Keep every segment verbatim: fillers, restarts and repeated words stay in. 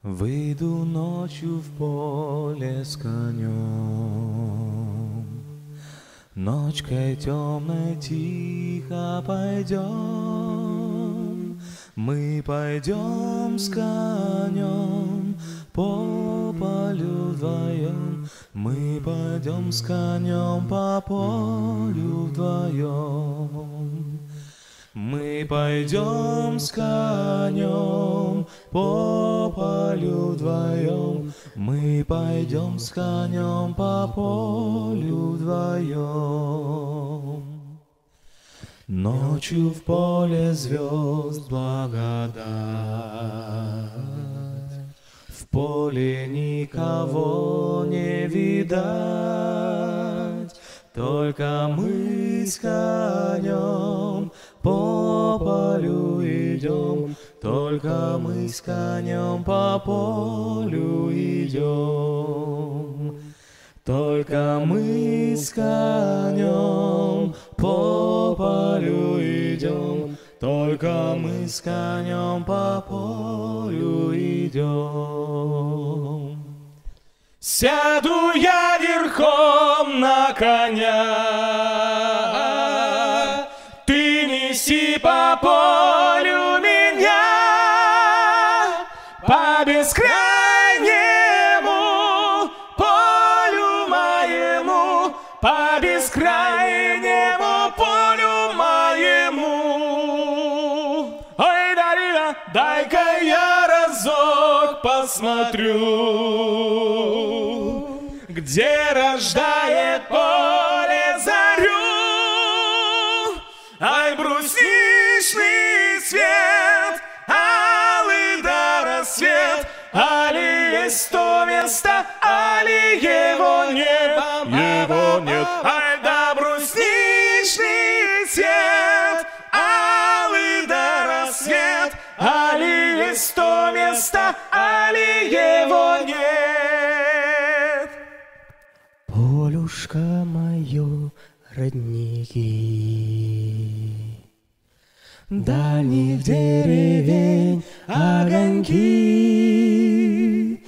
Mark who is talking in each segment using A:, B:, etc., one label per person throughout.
A: Выйду ночью в поле с конем, ночкой темной тихо пойдем. Мы пойдем с конем по полю вдвоем. Мы пойдем с конем по полю вдвоем. Мы пойдем с конем по полю вдвоем. Мы пойдем с конем по полю вдвоем. Ночью в поле звезд благодать, в поле никого не видать, только мы с конем по полю идем, только мы с конем по полю идем, только мы с конем по полю идем, только мы с конем по полю идем. Сяду я верхом на коня, ты неси по полю меня, по бескрайнему полю моему, по бескрайнему полю моему. Ой, Дарина, дай-ка я разок посмотрю, где рождает поле зарю. Ай, брусничный свет, алый да рассвет, али есть то место, али его нет, его нет. Ай, да брусничный свет, алый да рассвет, али есть то место, али его нет.
B: Полюшка мое, родники, дальних деревень огоньки,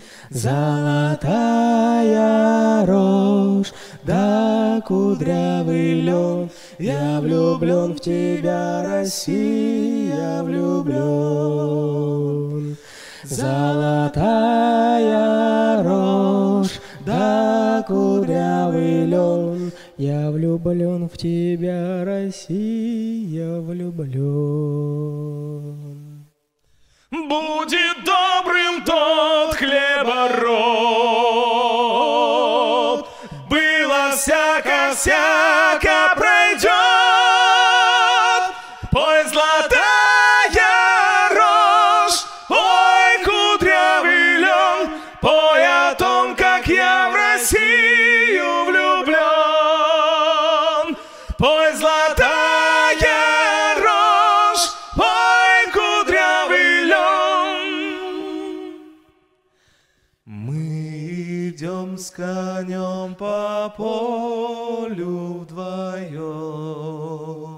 B: золотая рожь да кудрявый лен. Я влюблен в тебя, Россия, влюблен. Золотая рожь да кудрявый лен. Я влюблен в тебя, Россия, влюблен.
A: Будет добрым тот хлебороб, было всяко-всяко пройдет. Пой, золотая рожь, ой, кудрявый лен, пой о том, как я в Россию влюблен. Пой, золотая рожь, ой, кудрявый лен. Мы идем с конем по полю вдвоем.